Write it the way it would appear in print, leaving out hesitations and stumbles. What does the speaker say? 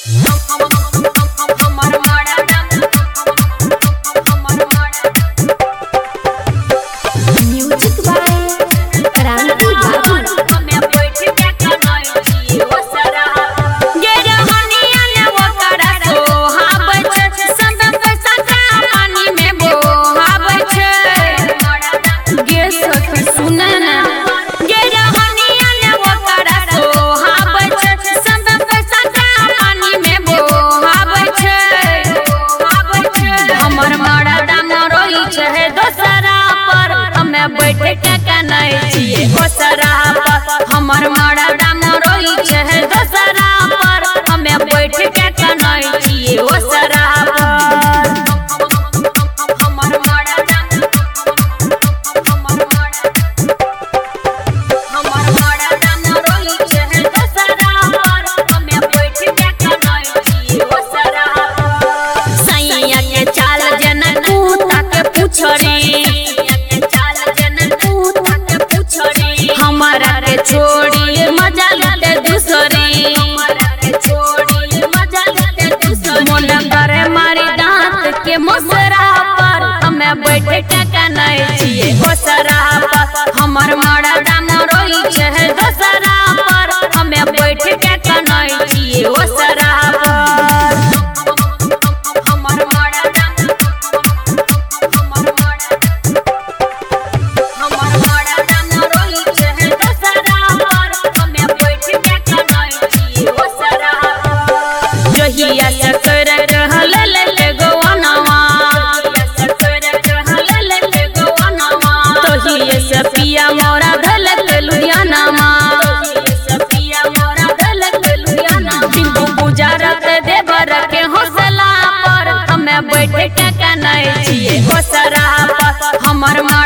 बैठे टका नहीं छिए ओसरा पर हमर मर्दा मरोई छे दोसरा पर हमें बैठे टका नहीं छिए ओसरा पर हमर मर्दा मरोई छे दोसरा पर हमें बैठे टका नहीं छिए ओसरा पर सैया के चाल जन कुत्ता के पूछरी हमारा के छोड़ी मजा लेते दूसरी मन करे मारी दांत के मोसरा पर हमें बैठे टका नहीं छिए ओसरा पर हमर मर्दा मरोई छे दोसरा पर हमें बैठे टका नहीं छिए ओसरा पर हमर मर्दा जहिया सकर रहल ले गोवनवा तोहिए से पिया मोरा धलक लुधियानावा बिंदु गुजारत देवर के हौसला पर हमें बैठे टका नहीं छिए ओसरा पर हमर